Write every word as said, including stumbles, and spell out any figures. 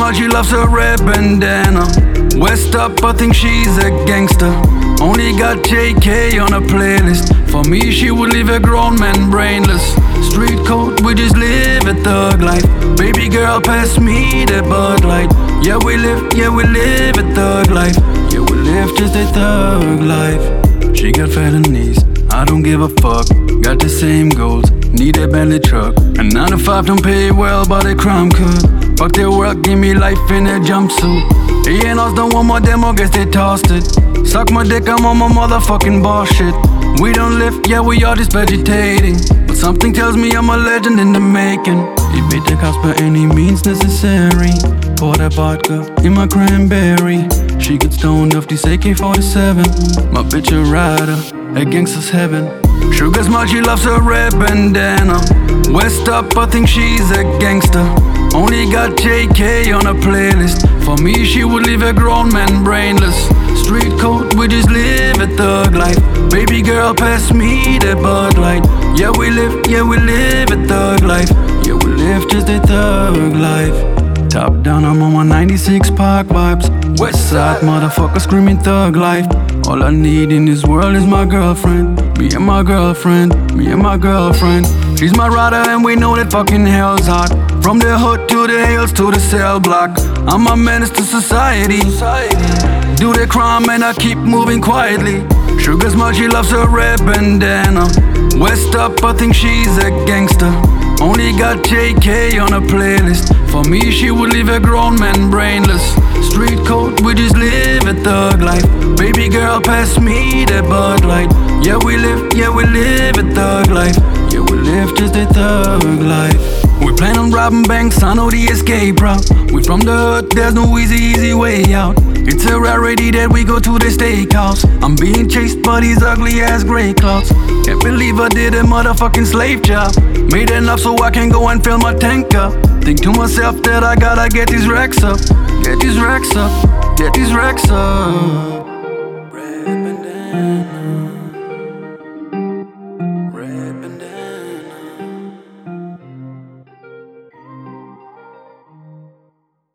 smart, she loves her red bandana. West up, I think she's a gangster. Only got J K on a playlist. For me, she would leave a grown man brainless. Street code, we just live a thug life. Baby girl, pass me the Bud Light. Yeah, we live, yeah, we live a thug life. Yeah, we live just a thug life. She got felonies, I don't give a fuck. Got the same goals, need a Bentley truck. And nine to five don't pay well, but a crime could. Fuck their work, give me life in a jumpsuit. He ain't us, don't want more demo, guess they tossed it. Suck my dick, I'm on my motherfucking bullshit. We don't live, yeah, we all just vegetating. But something tells me I'm a legend in the making. Evade the cops by any means necessary. Pour that vodka in my cranberry. She gets stoned off this A K forty-seven. My bitch a rider, a gangster's heaven. Sugar smart, she loves her red bandana. West up, I think she's a gangster. Only got J K on a playlist. For me, she would leave a grown man brainless. Street code, we just live a thug life. Baby girl, pass me the Bud Light. Yeah, we live, yeah, we live a thug life. Yeah, we live just a thug life. Top down, I'm on my ninety-six Park vibes. West side, motherfucker screaming thug life. All I need in this world is my girlfriend. Me and my girlfriend, me and my girlfriend. She's my rider and we know that fucking hell's hot. From the hood to the hills to the cell block. I'm a menace to society. Do the crime and I keep moving quietly. Sugar smart, she loves her red bandana. West up, I think she's a gangster. Only got J K on a playlist. For me, she would leave a grown man brainless. Street code, we just live a thug life. Baby girl, pass me the Bud Light. Yeah, we live, yeah, we live a thug life. Yeah, we live just a thug life. We plan on robbing banks, I know the escape route. We from the hood, there's no easy, easy way out. It's a rarity that we go to the steakhouse. I'm being chased by these ugly ass grey clouds. Can't believe I did a motherfucking slave job. Made enough so I can go and fill my tank up. Think to myself that I gotta get these racks up. Get these racks up, get these racks up.